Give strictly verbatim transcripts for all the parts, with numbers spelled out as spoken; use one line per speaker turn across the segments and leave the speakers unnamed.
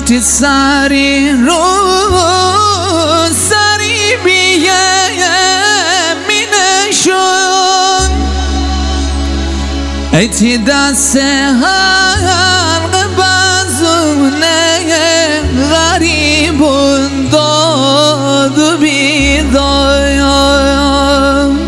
تی سری رو سری بیه مینشون ای تی دست حلق بازونه غریبون داد و بیدایم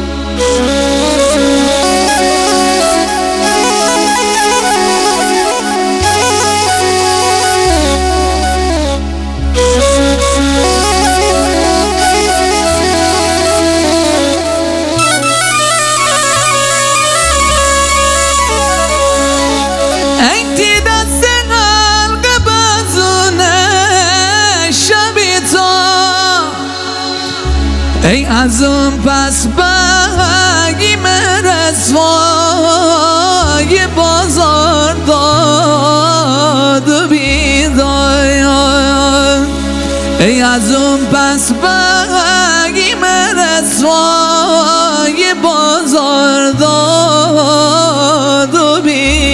ای از اون پس بگی مرسوای بازار داد و بیدایم ای از اون پس بگی مرسوای بازار داد و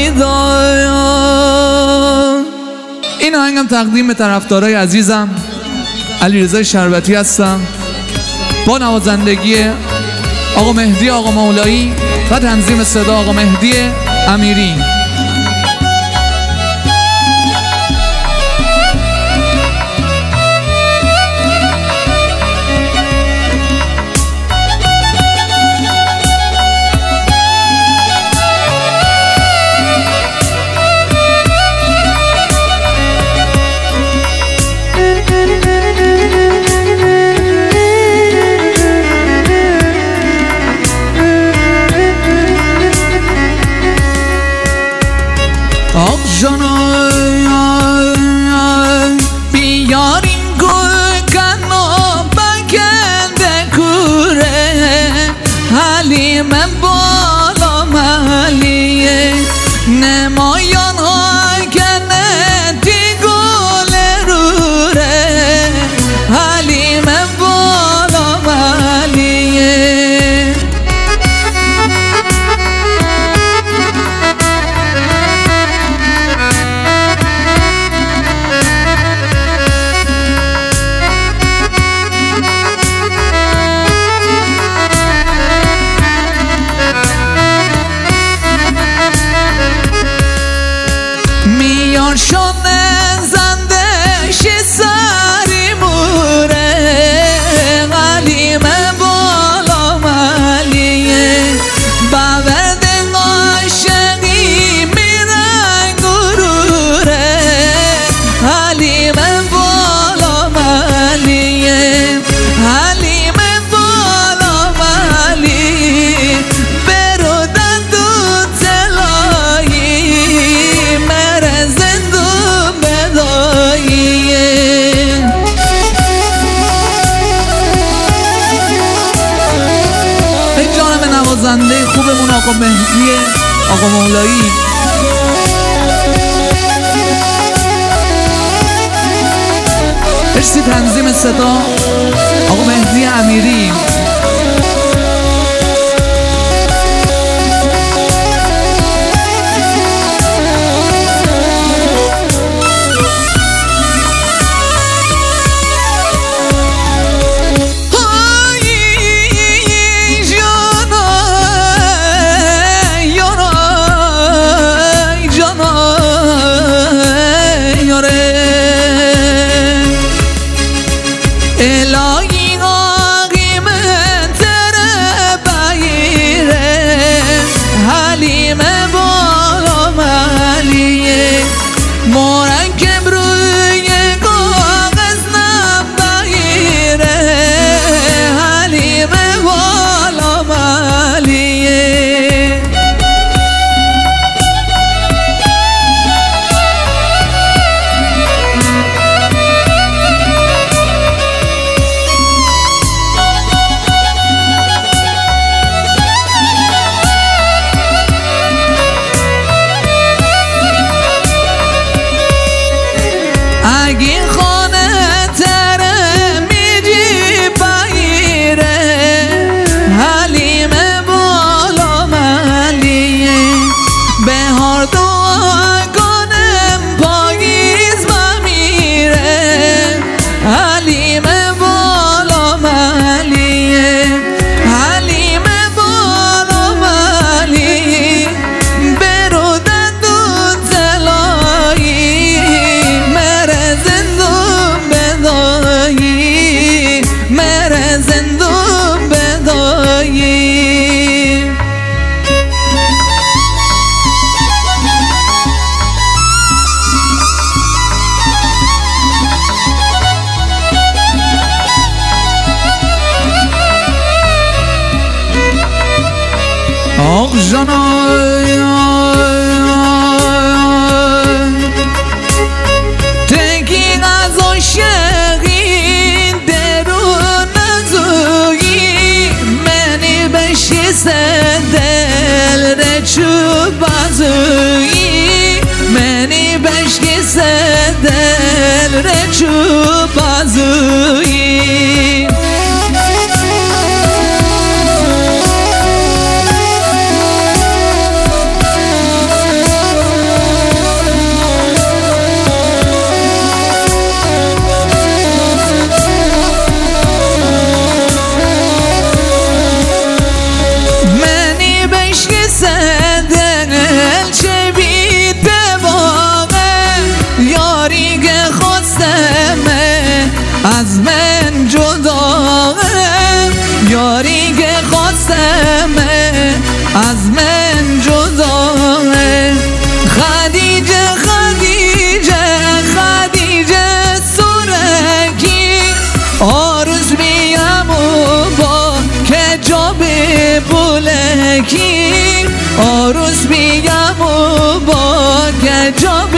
بیدایم. این آهنگم تقدیم به طرفدارای عزیزم علیرضا شربتی هستم با نوازندگی آقا مهدی آقا مولایی و تنظیم صدا آقا مهدی امیری. آق جانای بیار این گل کنو بکنده کوره حلیم بالا ملیه نمایان های کنه تی گل روره حلیم بالا ملیه میان شونه زندش سری موره غلیم بالا ملیه باورد عاشقی میرن گروره حلیم بالا ملیه حلیم بالا ملیه برودن دو تلایی نوازنده خوبمون آقا مهدی آقا مولایی مرسی تنظیم صدا آقا مهدی امیری. الهی آقی من تره بایره حلیم بالا ملیه مرکب روی کاغذ نبایره حلیم بالا ملیه اگه خانه تره میجی بایره حلیم بالا ملیه بهار دعا کنم پاییز بمیره آخ جانای تنگی از عاشقی درون نزویی منی بشی دل رچو بازویی منی بشی دل رچو بازویی از من جداه یاری که خواستم از من جداه خدیجه خدیجه خدیجه سرکی آرز بیم و با که جا ببولکی آرز بیم و با که جا